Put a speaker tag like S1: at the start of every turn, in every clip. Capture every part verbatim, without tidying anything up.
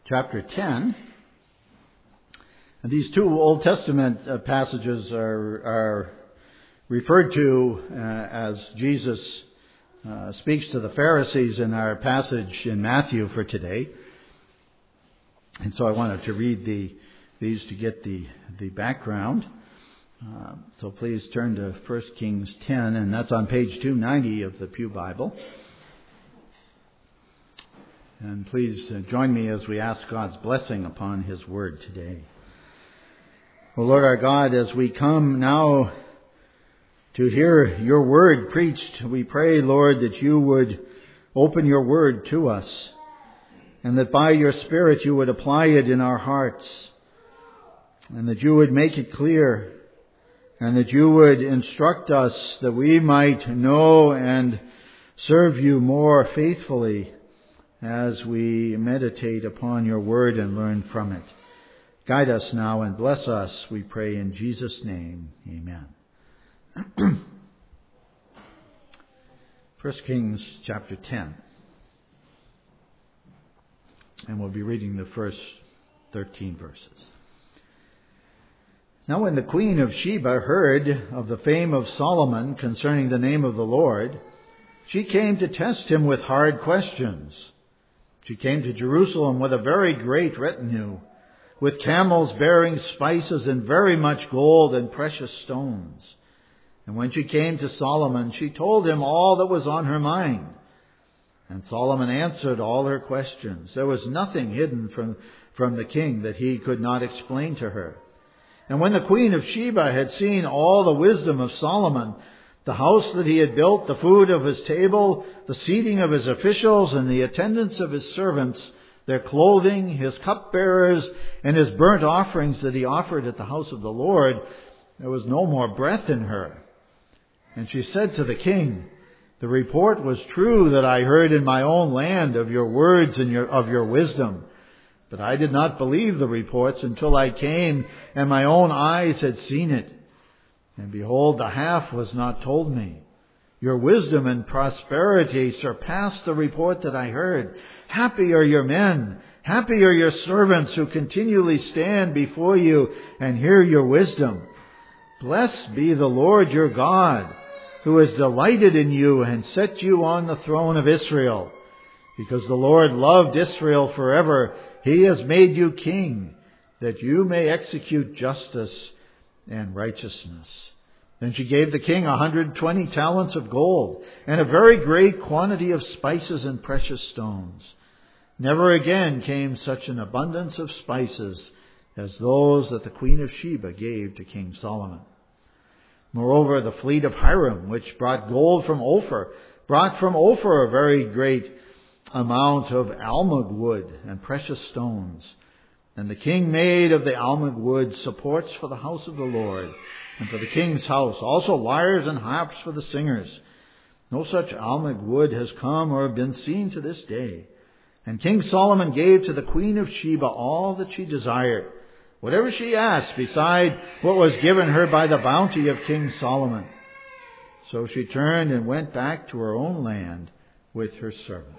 S1: chapter ten. And these two Old Testament uh, passages are, are referred to uh, as Jesus uh, speaks to the Pharisees in our passage in Matthew for today. And so I wanted to read the, these to get the, the background. Uh, so please turn to First Kings ten, and that's on page two ninety of the Pew Bible. And please uh, join me as we ask God's blessing upon His Word today. O Lord our God, as we come now to hear your Word preached, we pray, Lord, that you would open your Word to us, and that by your Spirit you would apply it in our hearts, and that you would make it clear, and that you would instruct us that we might know and serve you more faithfully as we meditate upon your word and learn from it. Guide us now and bless us, we pray in Jesus' name. Amen. First Kings chapter ten. And we'll be reading the first thirteen verses. Now when the queen of Sheba heard of the fame of Solomon concerning the name of the Lord, she came to test him with hard questions. She came to Jerusalem with a very great retinue, with camels bearing spices and very much gold and precious stones. And when she came to Solomon, she told him all that was on her mind. And Solomon answered all her questions. There was nothing hidden from, from the king that he could not explain to her. And when the queen of Sheba had seen all the wisdom of Solomon, the house that he had built, the food of his table, the seating of his officials, and the attendance of his servants, their clothing, his cupbearers, and his burnt offerings that he offered at the house of the Lord, there was no more breath in her. And she said to the king, "The report was true that I heard in my own land of your words and your, of your wisdom. But I did not believe the reports until I came and my own eyes had seen it. And behold, the half was not told me. Your wisdom and prosperity surpassed the report that I heard. Happy are your men, happy are your servants who continually stand before you and hear your wisdom. Blessed be the Lord your God, who has delighted in you and set you on the throne of Israel. Because the Lord loved Israel forever, He has made you king, that you may execute justice and righteousness." Then she gave the king a hundred twenty talents of gold, and a very great quantity of spices and precious stones. Never again came such an abundance of spices as those that the queen of Sheba gave to King Solomon. Moreover, the fleet of Hiram, which brought gold from Ophir, brought from Ophir a very great amount of almug wood and precious stones. And the king made of the almug wood supports for the house of the Lord, and for the king's house, also lyres and harps for the singers. No such almug wood has come or been seen to this day. And King Solomon gave to the queen of Sheba all that she desired, whatever she asked, beside what was given her by the bounty of King Solomon. So she turned and went back to her own land with her servants.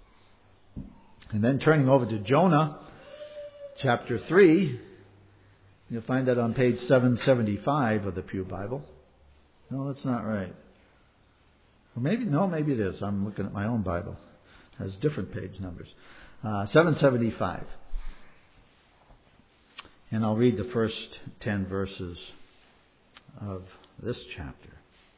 S1: And then turning over to Jonah, chapter three, you'll find that on page seven seventy-five of the Pew Bible. No, that's not right. Or maybe, no, maybe it is. I'm looking at my own Bible. It has different page numbers. Uh, seven seventy-five. And I'll read the first ten verses of this chapter.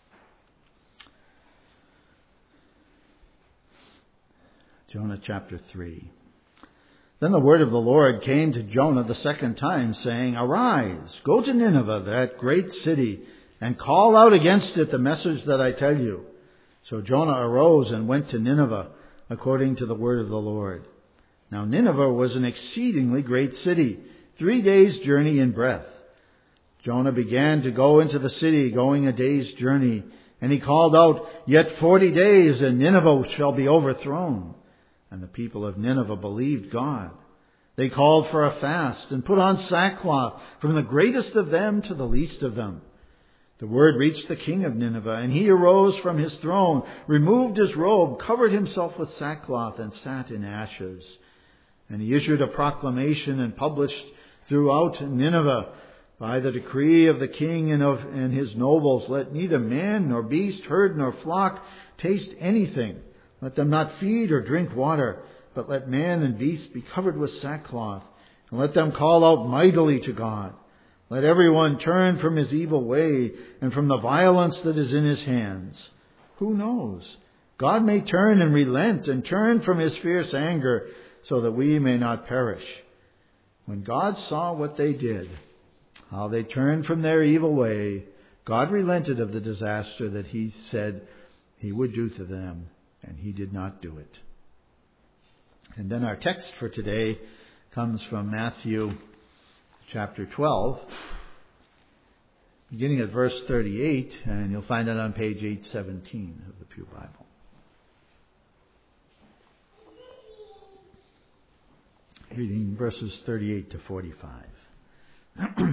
S1: Jonah chapter three. Then the word of the Lord came to Jonah the second time, saying, "Arise, go to Nineveh, that great city, and call out against it the message that I tell you." So Jonah arose and went to Nineveh, according to the word of the Lord. Now Nineveh was an exceedingly great city, three days' journey in breadth. Jonah began to go into the city, going a day's journey, and he called out, "Yet forty days, and Nineveh shall be overthrown." And the people of Nineveh believed God. They called for a fast and put on sackcloth, from the greatest of them to the least of them. The word reached the king of Nineveh, and he arose from his throne, removed his robe, covered himself with sackcloth, and sat in ashes. And he issued a proclamation and published throughout Nineveh, by the decree of the king and of and his nobles, let neither man nor beast, herd nor flock taste anything. Let them not feed or drink water, but let man and beast be covered with sackcloth, and let them call out mightily to God. Let everyone turn from his evil way and from the violence that is in his hands. Who knows? God may turn and relent and turn from his fierce anger, so that we may not perish. When God saw what they did, how they turned from their evil way, God relented of the disaster that he said he would do to them, and he did not do it. And then our text for today comes from Matthew chapter twelve, beginning at verse thirty-eight, and you'll find it on page eight seventeen of the Pew Bible. Reading verses thirty-eight to forty-five.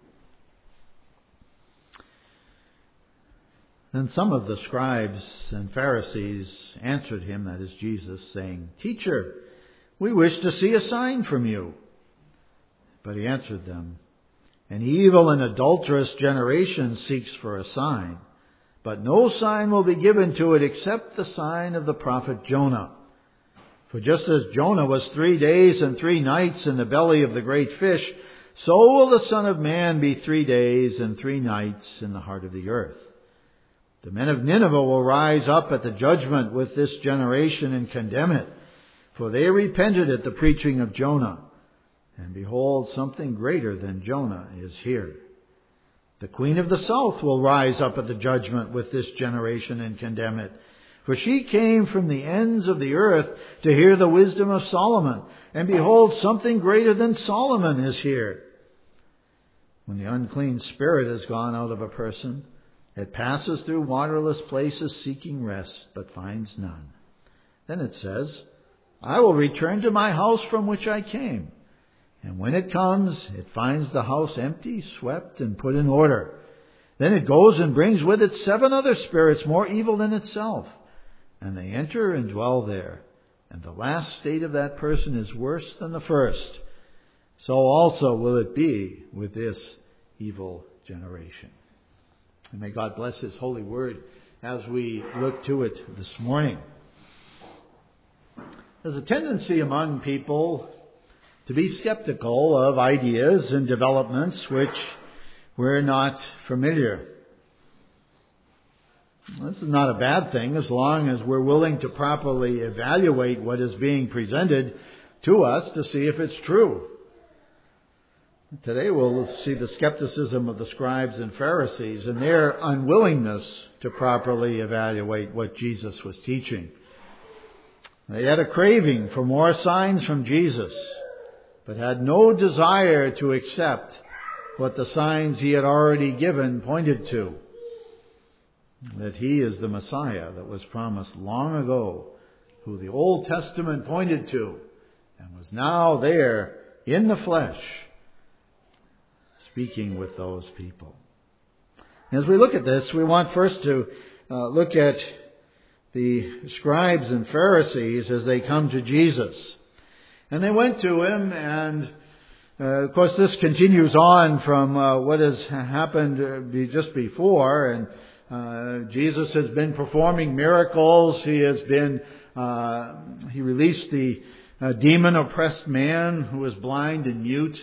S1: Then some of the scribes and Pharisees answered him, that is Jesus, saying, Teacher, we wish to see a sign from you. But he answered them, An evil and adulterous generation seeks for a sign, but no sign will be given to it except the sign of the prophet Jonah. For just as Jonah was three days and three nights in the belly of the great fish, so will the Son of Man be three days and three nights in the heart of the earth. The men of Nineveh will rise up at the judgment with this generation and condemn it, for they repented at the preaching of Jonah. And behold, something greater than Jonah is here. The queen of the south will rise up at the judgment with this generation and condemn it. For she came from the ends of the earth to hear the wisdom of Solomon. And behold, something greater than Solomon is here. When the unclean spirit has gone out of a person, it passes through waterless places seeking rest, but finds none. Then it says, I will return to my house from which I came. And when it comes, it finds the house empty, swept, and put in order. Then it goes and brings with it seven other spirits more evil than itself. And they enter and dwell there. And the last state of that person is worse than the first. So also will it be with this evil generation. And may God bless His holy word as we look to it this morning. There's a tendency among people to be skeptical of ideas and developments which we're not familiar. This is not a bad thing as long as we're willing to properly evaluate what is being presented to us to see if it's true. Today we'll see the skepticism of the scribes and Pharisees and their unwillingness to properly evaluate what Jesus was teaching. They had a craving for more signs from Jesus, but had no desire to accept what the signs He had already given pointed to. That He is the Messiah that was promised long ago, who the Old Testament pointed to, and was now there in the flesh, speaking with those people. As we look at this, we want first to uh, look at the scribes and Pharisees as they come to Jesus. And they went to Him, and uh, of course this continues on from uh, what has happened uh, just before. And uh, Jesus has been performing miracles. He has been, uh, He released the uh, demon-oppressed man who was blind and mute.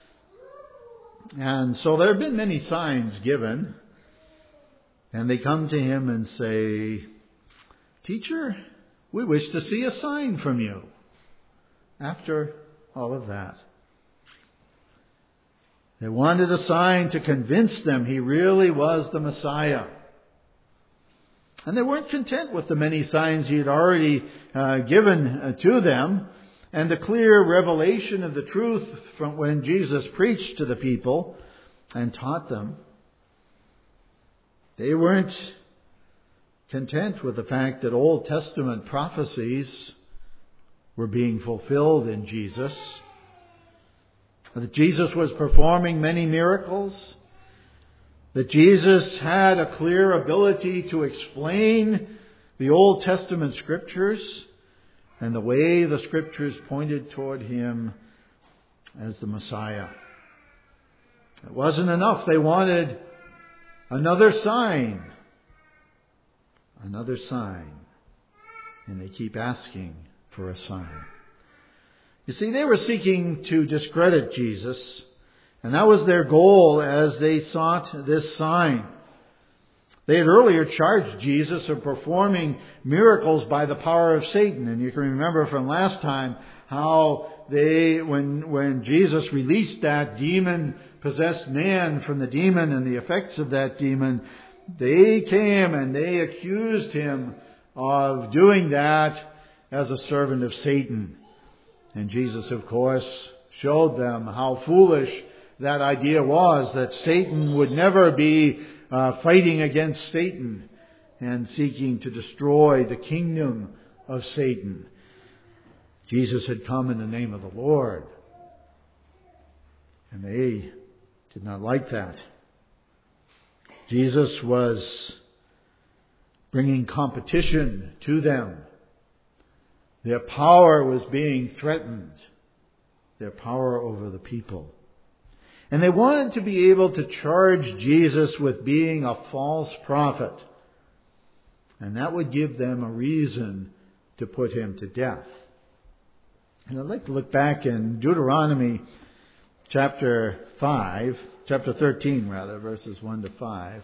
S1: And so there have been many signs given. And they come to Him and say, Teacher, we wish to see a sign from you. After all of that, they wanted a sign to convince them He really was the Messiah. And they weren't content with the many signs He had already uh, given uh, to them, and the clear revelation of the truth from when Jesus preached to the people and taught them. They weren't content with the fact that Old Testament prophecies were being fulfilled in Jesus, that Jesus was performing many miracles, that Jesus had a clear ability to explain the Old Testament scriptures, and the way the Scriptures pointed toward him as the Messiah. It wasn't enough. They wanted another sign. Another sign. And they keep asking for a sign. You see, they were seeking to discredit Jesus, and that was their goal as they sought this sign. They had earlier charged Jesus of performing miracles by the power of Satan. And you can remember from last time how they, when, when Jesus released that demon-possessed man from the demon and the effects of that demon, they came and they accused him of doing that as a servant of Satan. And Jesus, of course, showed them how foolish that idea was, that Satan would never be uh, fighting against Satan and seeking to destroy the kingdom of Satan. Jesus had come in the name of the Lord. And they did not like that. Jesus was bringing competition to them. Their power was being threatened. Their power over the people. And they wanted to be able to charge Jesus with being a false prophet. And that would give them a reason to put him to death. And I'd like to look back in Deuteronomy chapter five, chapter thirteen rather, verses one to five.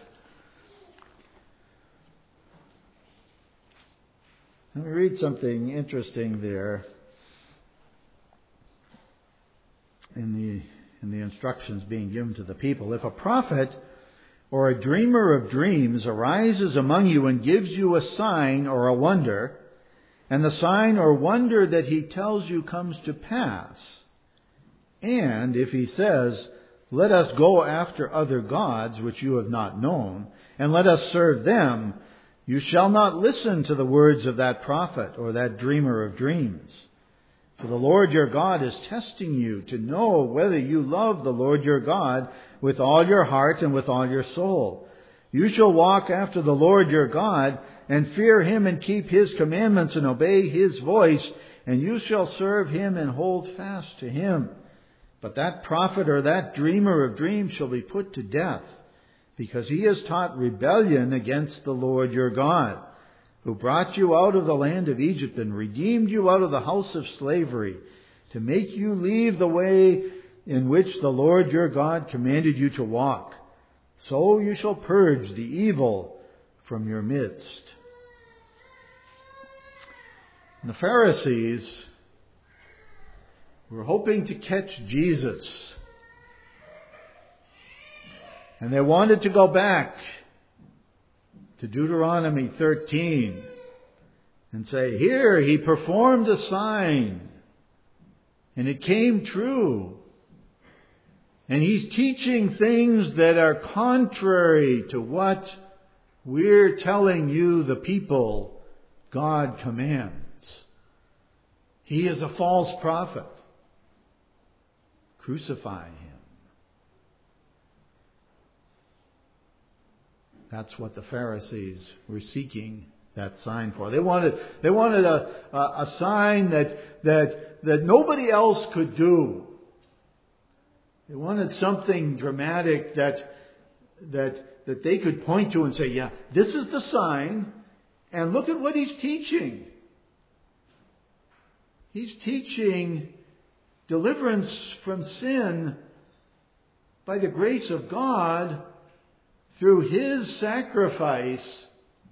S1: Let me read something interesting there in the in the instructions being given to the people. If a prophet or a dreamer of dreams arises among you and gives you a sign or a wonder, and the sign or wonder that he tells you comes to pass, and if he says, "Let us go after other gods which you have not known, and let us serve them," you shall not listen to the words of that prophet or that dreamer of dreams. For the Lord your God is testing you to know whether you love the Lord your God with all your heart and with all your soul. You shall walk after the Lord your God and fear him and keep his commandments and obey his voice, and you shall serve him and hold fast to him. But that prophet or that dreamer of dreams shall be put to death, because he has taught rebellion against the Lord your God, who brought you out of the land of Egypt and redeemed you out of the house of slavery, to make you leave the way in which the Lord your God commanded you to walk. So you shall purge the evil from your midst. And the Pharisees were hoping to catch Jesus. And they wanted to go back to Deuteronomy thirteen and say, here he performed a sign and it came true. And he's teaching things that are contrary to what we're telling you, the people, God commands. He is a false prophet. Crucify him. That's what the Pharisees were seeking that sign for. They wanted, they wanted a, a, a sign that, that, that nobody else could do. They wanted something dramatic that, that, that they could point to and say, yeah, this is the sign, and look at what he's teaching. He's teaching deliverance from sin by the grace of God through his sacrifice.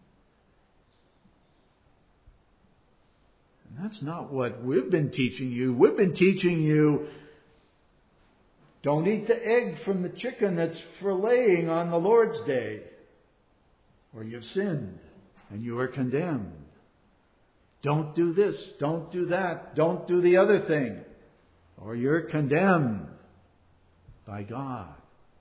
S1: And that's not what we've been teaching you. We've been teaching you, don't eat the egg from the chicken that's for laying on the Lord's Day, or you've sinned and you are condemned. Don't do this, don't do that, don't do the other thing, or you're condemned by God.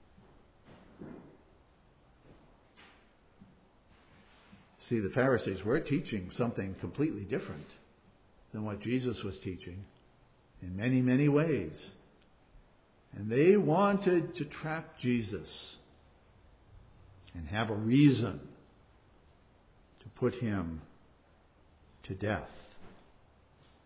S1: See, the Pharisees were teaching something completely different than what Jesus was teaching in many, many ways. And they wanted to trap Jesus and have a reason to put him to death.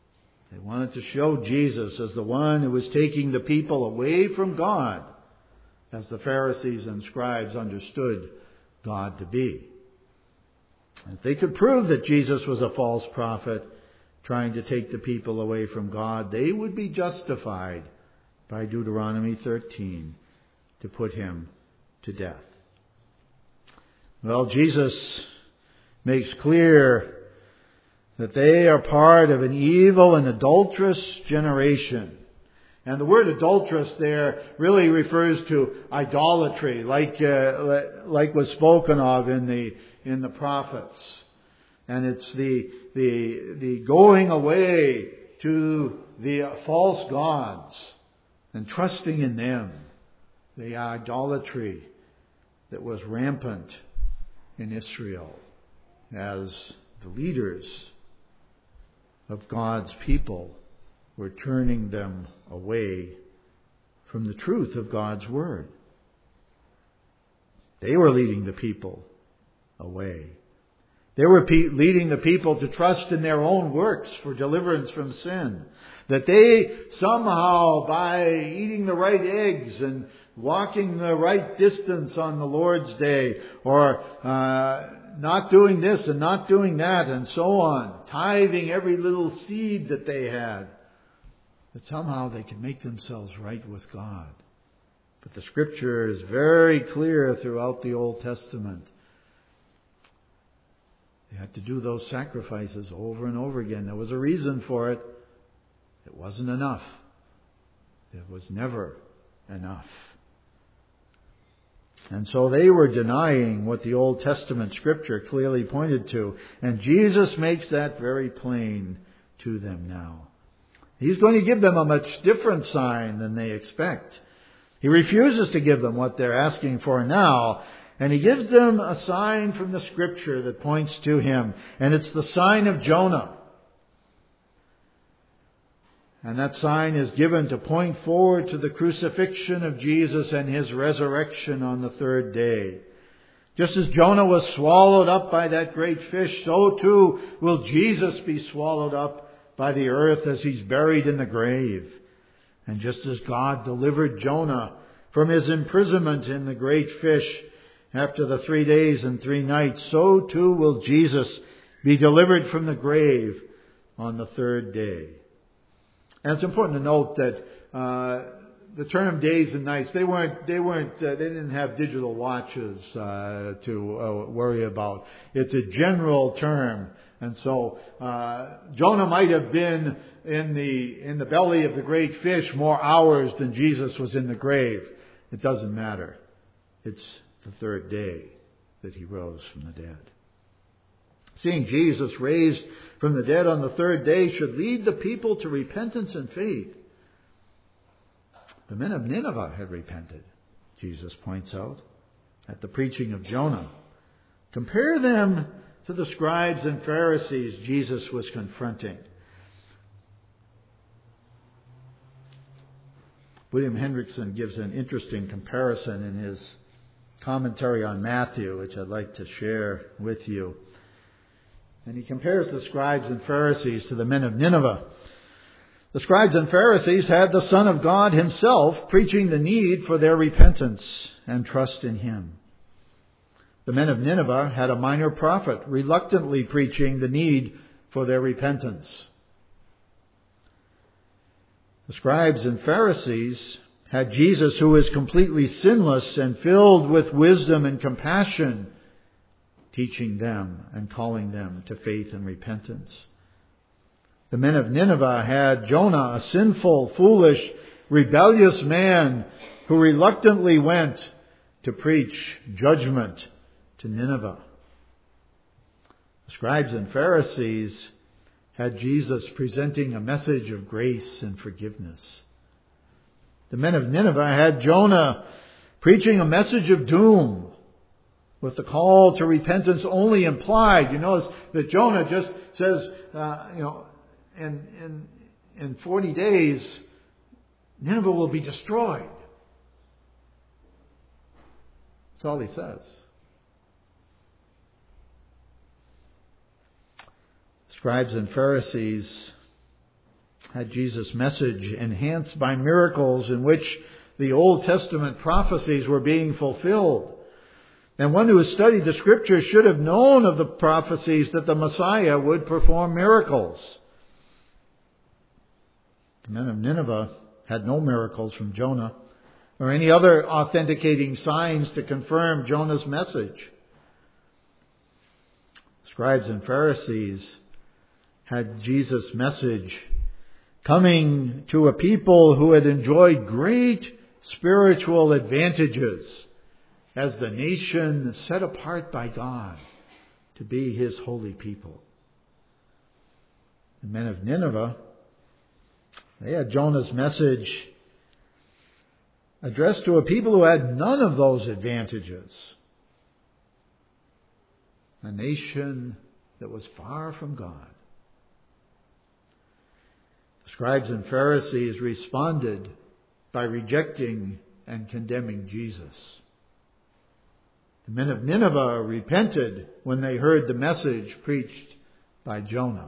S1: They wanted to show Jesus as the one who was taking the people away from God, as the Pharisees and scribes understood God to be. If they could prove that Jesus was a false prophet trying to take the people away from God, they would be justified by Deuteronomy thirteen to put him to death. Well, Jesus makes clear that they are part of an evil and adulterous generation. And the word adulterous there really refers to idolatry, like uh, like was spoken of in the in the prophets. And it's the the the going away to the false gods and trusting in them. The idolatry that was rampant in Israel as the leaders of God's people were turning them away from the truth of God's Word. They were leading the people away. They were pe- leading the people to trust in their own works for deliverance from sin. That they somehow, by eating the right eggs and walking the right distance on the Lord's Day, or uh, not doing this and not doing that and so on, tithing every little seed that they had, that somehow they could make themselves right with God. But the Scripture is very clear throughout the Old Testament. They had to do those sacrifices over and over again. There was a reason for it. It wasn't enough. It was never enough. And so they were denying what the Old Testament Scripture clearly pointed to. And Jesus makes that very plain to them now. He's going to give them a much different sign than they expect. He refuses to give them what they're asking for now. And He gives them a sign from the Scripture that points to Him. And it's the sign of Jonah. And that sign is given to point forward to the crucifixion of Jesus and His resurrection on the third day. Just as Jonah was swallowed up by that great fish, so too will Jesus be swallowed up by the earth as He's buried in the grave. And just as God delivered Jonah from his imprisonment in the great fish after the three days and three nights, so too will Jesus be delivered from the grave on the third day. And it's important to note that uh, the term days and nights, they weren't, they weren't, uh, they didn't have digital watches uh, to uh, worry about. It's a general term, and so uh, Jonah might have been in the in the belly of the great fish more hours than Jesus was in the grave. It doesn't matter. It's the third day that He rose from the dead. Seeing Jesus raised from the dead on the third day should lead the people to repentance and faith. The men of Nineveh had repented, Jesus points out, at the preaching of Jonah. Compare them to the scribes and Pharisees Jesus was confronting. William Hendrickson gives an interesting comparison in his commentary on Matthew, which I'd like to share with you. And he compares the scribes and Pharisees to the men of Nineveh. The scribes and Pharisees had the Son of God Himself preaching the need for their repentance and trust in Him. The men of Nineveh had a minor prophet reluctantly preaching the need for their repentance. The scribes and Pharisees had Jesus, who is completely sinless and filled with wisdom and compassion, teaching them and calling them to faith and repentance. The men of Nineveh had Jonah, a sinful, foolish, rebellious man who reluctantly went to preach judgment to Nineveh. The scribes and Pharisees had Jesus presenting a message of grace and forgiveness. The men of Nineveh had Jonah preaching a message of doom, with the call to repentance only implied. You notice that Jonah just says, uh, you know, in, in, in forty days, Nineveh will be destroyed. That's all he says. Scribes and Pharisees had Jesus' message enhanced by miracles in which the Old Testament prophecies were being fulfilled. And one who has studied the Scriptures should have known of the prophecies that the Messiah would perform miracles. The men of Nineveh had no miracles from Jonah or any other authenticating signs to confirm Jonah's message. Scribes and Pharisees had Jesus' message coming to a people who had enjoyed great spiritual advantages as the nation set apart by God to be His holy people. The men of Nineveh, they had Jonah's message addressed to a people who had none of those advantages. A nation that was far from God. The scribes and Pharisees responded by rejecting and condemning Jesus. The men of Nineveh repented when they heard the message preached by Jonah.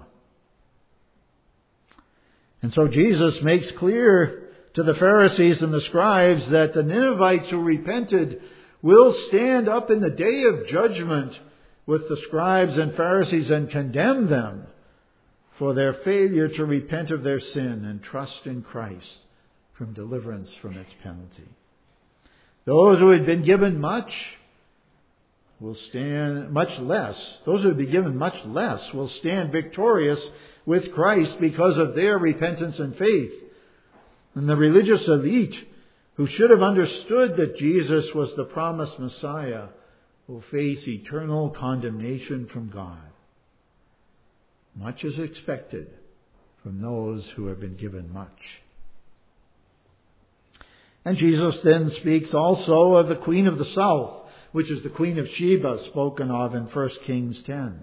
S1: And so Jesus makes clear to the Pharisees and the scribes that the Ninevites who repented will stand up in the day of judgment with the scribes and Pharisees and condemn them for their failure to repent of their sin and trust in Christ from deliverance from its penalty. Those who had been given much will stand much less. Those who have been given much less will stand victorious with Christ because of their repentance and faith. And the religious elite, who should have understood that Jesus was the promised Messiah, will face eternal condemnation from God. Much is expected from those who have been given much. And Jesus then speaks also of the Queen of the South, which is the Queen of Sheba spoken of in First Kings ten.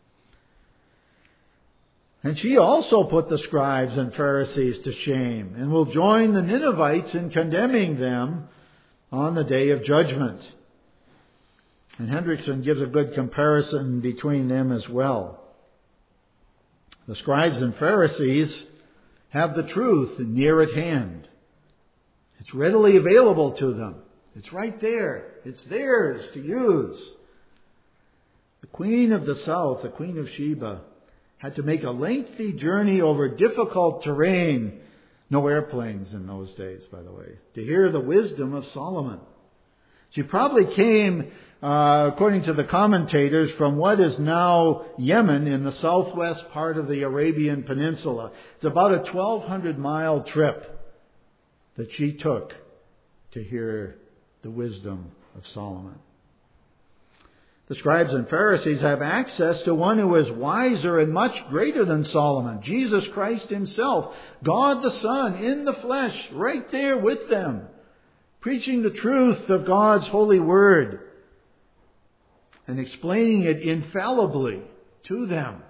S1: And she also put the scribes and Pharisees to shame and will join the Ninevites in condemning them on the day of judgment. And Hendrickson gives a good comparison between them as well. The scribes and Pharisees have the truth near at hand. It's readily available to them. It's right there. It's theirs to use. The Queen of the South, the Queen of Sheba, had to make a lengthy journey over difficult terrain. No airplanes in those days, by the way. To hear the wisdom of Solomon. She probably came, uh, according to the commentators, from what is now Yemen in the southwest part of the Arabian Peninsula. It's about a twelve hundred mile trip that she took to hear the wisdom of Solomon. The scribes and Pharisees have access to one who is wiser and much greater than Solomon, Jesus Christ Himself, God the Son in the flesh, right there with them, preaching the truth of God's holy word and explaining it infallibly to them.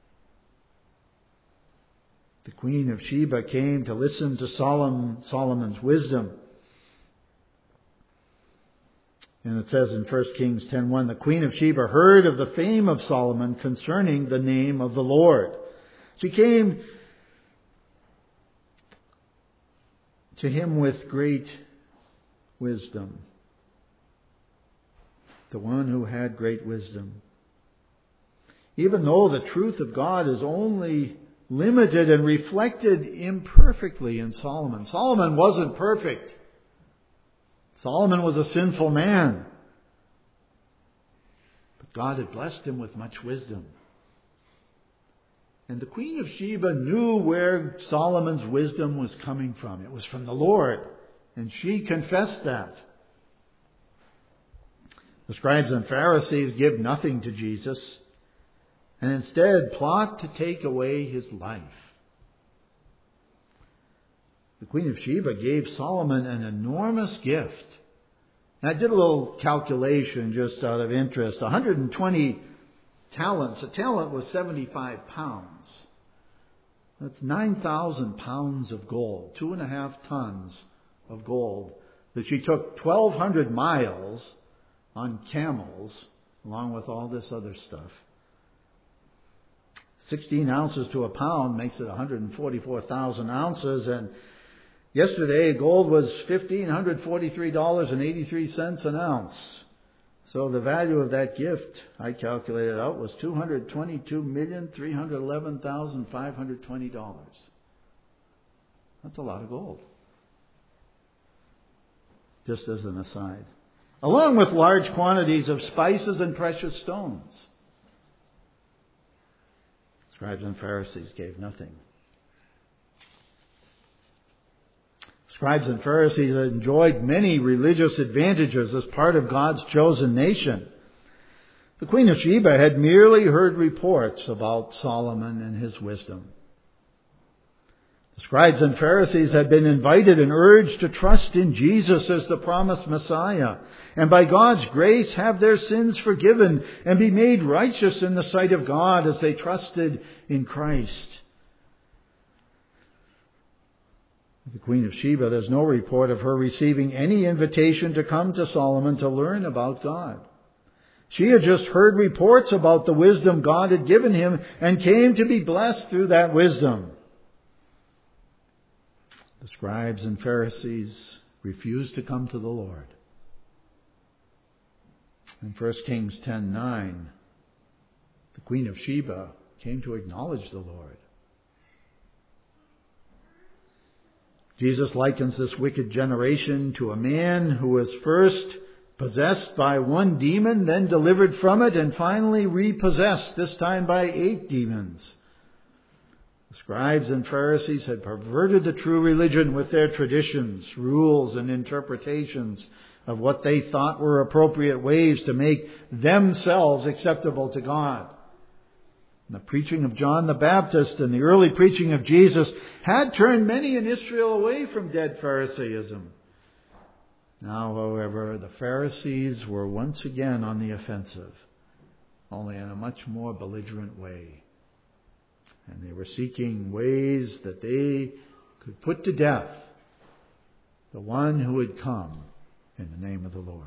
S1: The Queen of Sheba came to listen to Solomon, Solomon's wisdom. And it says in First Kings ten one, the Queen of Sheba heard of the fame of Solomon concerning the name of the Lord. She came to him with great wisdom. The one who had great wisdom. Even though the truth of God is only limited and reflected imperfectly in Solomon. Solomon wasn't perfect. Solomon was a sinful man. But God had blessed him with much wisdom. And the Queen of Sheba knew where Solomon's wisdom was coming from. It was from the Lord. And she confessed that. The scribes and Pharisees give nothing to Jesus and instead plot to take away His life. The Queen of Sheba gave Solomon an enormous gift. And I did a little calculation just out of interest. one hundred twenty talents. A talent was seventy-five pounds. That's nine thousand pounds of gold. Two and a half tons of gold. That she took twelve hundred miles on camels, along with all this other stuff. sixteen ounces to a pound makes it one hundred forty-four thousand ounces. And yesterday, gold was one thousand five hundred forty-three dollars and eighty-three cents an ounce. So the value of that gift, I calculated out, was two hundred twenty-two million, three hundred eleven thousand, five hundred twenty dollars. That's a lot of gold. Just as an aside. Along with large quantities of spices and precious stones. Scribes and Pharisees gave nothing. Scribes and Pharisees enjoyed many religious advantages as part of God's chosen nation. The Queen of Sheba had merely heard reports about Solomon and his wisdom. The scribes and Pharisees had been invited and urged to trust in Jesus as the promised Messiah, and by God's grace have their sins forgiven and be made righteous in the sight of God as they trusted in Christ. The Queen of Sheba, there's no report of her receiving any invitation to come to Solomon to learn about God. She had just heard reports about the wisdom God had given him and came to be blessed through that wisdom. The scribes and Pharisees refused to come to the Lord. In First Kings ten nine, the Queen of Sheba came to acknowledge the Lord. Jesus likens this wicked generation to a man who was first possessed by one demon, then delivered from it, and finally repossessed, this time by eight demons. The scribes and Pharisees had perverted the true religion with their traditions, rules, and interpretations of what they thought were appropriate ways to make themselves acceptable to God. The preaching of John the Baptist and the early preaching of Jesus had turned many in Israel away from dead Pharisaism. Now, however, the Pharisees were once again on the offensive, only in a much more belligerent way. And they were seeking ways that they could put to death the one who had come in the name of the Lord.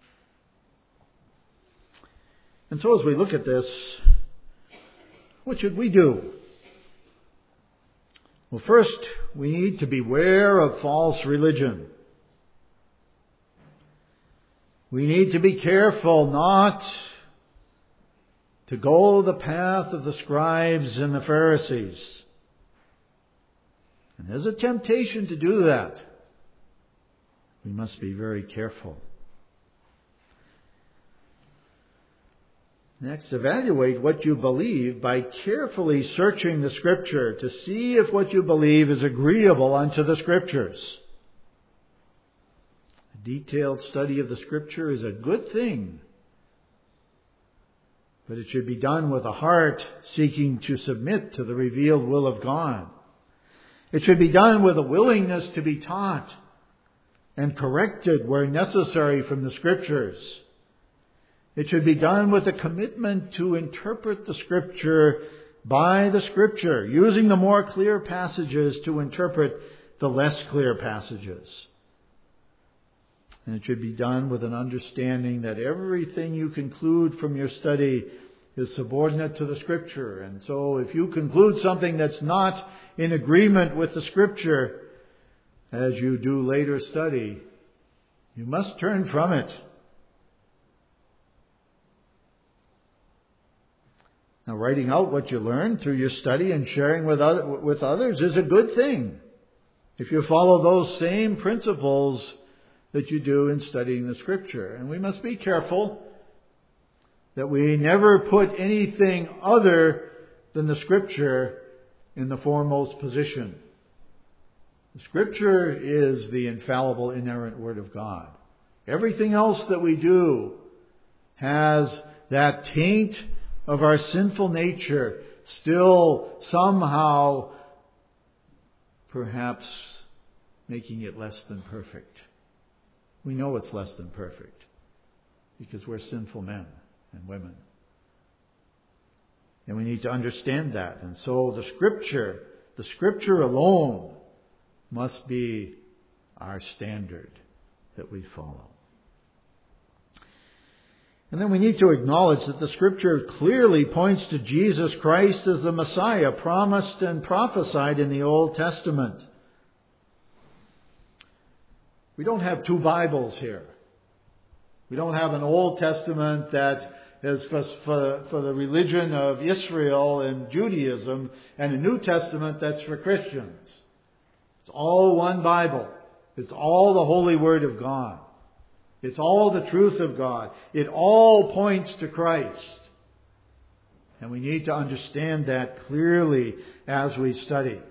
S1: And so as we look at this, what should we do? Well, first, we need to beware of false religion. We need to be careful not to go the path of the scribes and the Pharisees. And there's a temptation to do that. We must be very careful. Next, evaluate what you believe by carefully searching the Scripture to see if what you believe is agreeable unto the Scriptures. A detailed study of the Scripture is a good thing, but it should be done with a heart seeking to submit to the revealed will of God. It should be done with a willingness to be taught and corrected where necessary from the Scriptures. It should be done with a commitment to interpret the Scripture by the Scripture, using the more clear passages to interpret the less clear passages. And it should be done with an understanding that everything you conclude from your study is subordinate to the Scripture. And so if you conclude something that's not in agreement with the Scripture, as you do later study, you must turn from it. Now, writing out what you learn through your study and sharing with other, with others is a good thing, if you follow those same principles that you do in studying the Scripture. And we must be careful that we never put anything other than the Scripture in the foremost position. The Scripture is the infallible, inerrant Word of God. Everything else that we do has that taint of our sinful nature still somehow perhaps making it less than perfect. We know it's less than perfect because we're sinful men and women. And we need to understand that. And so the Scripture, the Scripture alone must be our standard that we follow. And then we need to acknowledge that the Scripture clearly points to Jesus Christ as the Messiah promised and prophesied in the Old Testament. We don't have two Bibles here. We don't have an Old Testament that is for, for, for the religion of Israel and Judaism, and a New Testament that's for Christians. It's all one Bible. It's all the Holy Word of God. It's all the truth of God. It all points to Christ. And we need to understand that clearly as we study.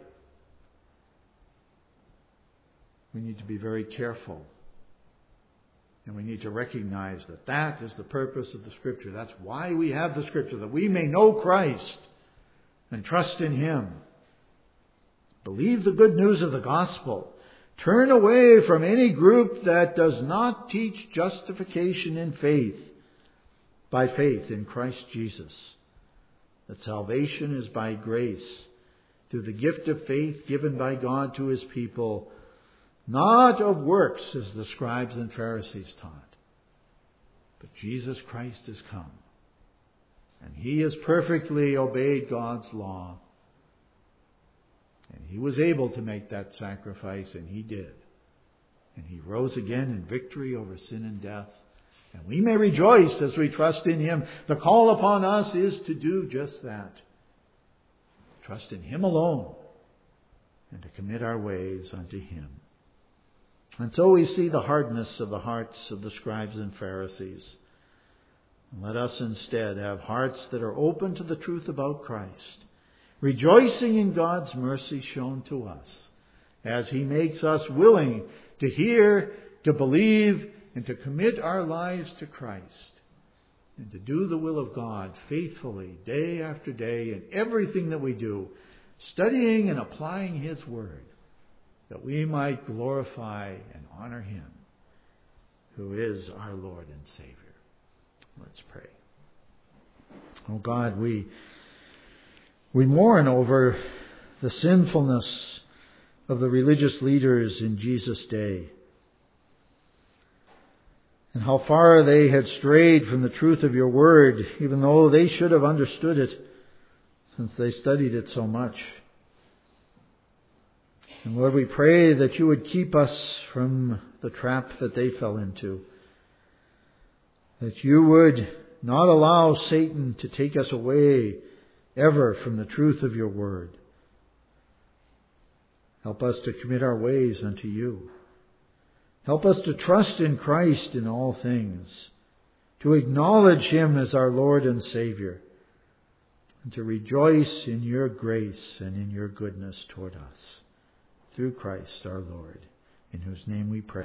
S1: We need to be very careful. And we need to recognize that that is the purpose of the Scripture. That's why we have the Scripture, that we may know Christ and trust in Him. Believe the good news of the gospel. Turn away from any group that does not teach justification in faith, by faith in Christ Jesus. That salvation is by grace, through the gift of faith given by God to His people, not of works as the scribes and Pharisees taught. But Jesus Christ has come, and He has perfectly obeyed God's law. And He was able to make that sacrifice, and He did. And He rose again in victory over sin and death. And we may rejoice as we trust in Him. The call upon us is to do just that. Trust in Him alone, and to commit our ways unto Him. And so we see the hardness of the hearts of the scribes and Pharisees. And let us instead have hearts that are open to the truth about Christ, rejoicing in God's mercy shown to us as He makes us willing to hear, to believe, and to commit our lives to Christ, and to do the will of God faithfully day after day in everything that we do, studying and applying His Word, that we might glorify and honor Him, who is our Lord and Savior. Let's pray. Oh God, we We mourn over the sinfulness of the religious leaders in Jesus' day, and how far they had strayed from the truth of Your Word, even though they should have understood it, since they studied it so much. And Lord, we pray that You would keep us from the trap that they fell into, that You would not allow Satan to take us away ever from the truth of Your Word. Help us to commit our ways unto You. Help us to trust in Christ in all things, to acknowledge Him as our Lord and Savior, and to rejoice in Your grace and in Your goodness toward us. Through Christ our Lord, in whose name we pray.